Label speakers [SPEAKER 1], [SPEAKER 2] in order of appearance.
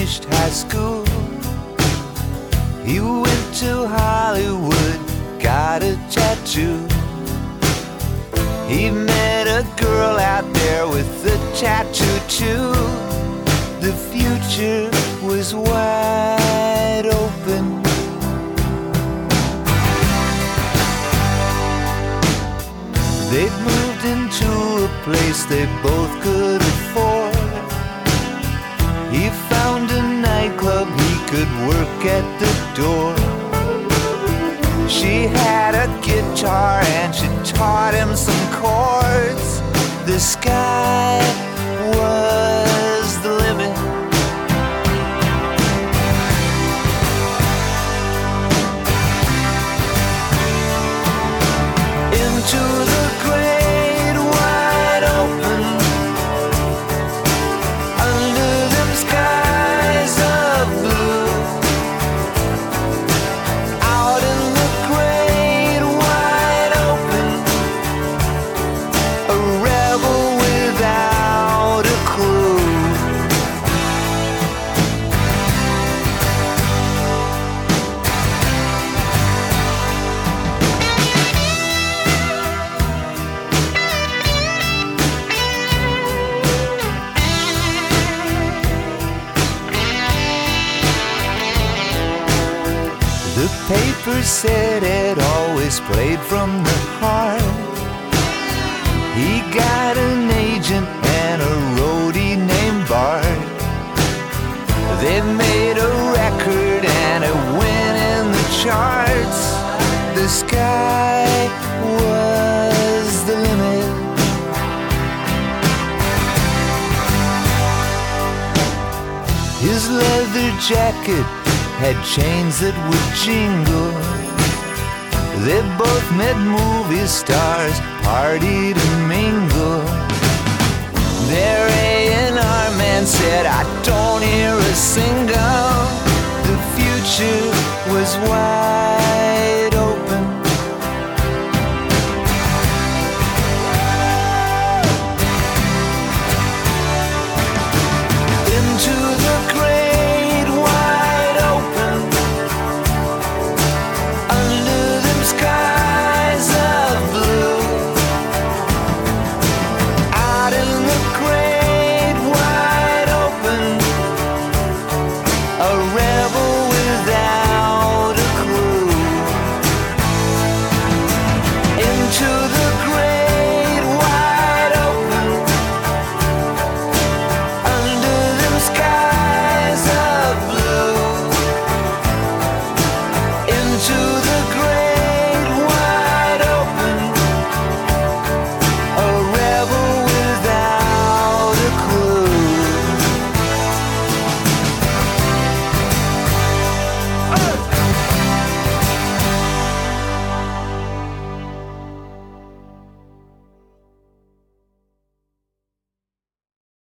[SPEAKER 1] finished high school. He went to Hollywood, got a tattoo. He met a girl out there with a tattoo too. The future was wide open. They'd moved into a place they both could afford. He found a nightclub he could work at the door. She had a guitar and she taught him some chords. The sky was the limit. Into the great wide open, under them skies of blue. Out in the great wide open, a rebel without a clue. The paper said it always played from the heart. He got an agent and a roadie named Bart. They made a record and it went in the charts. The sky was the limit. His leather jacket had chains that would jingle. They both met movie stars, partied and mingled. Their A&R man said, I don't hear a single. The future was wide open. Into the great wide open, under them skies of blue. Out in the great wide open, a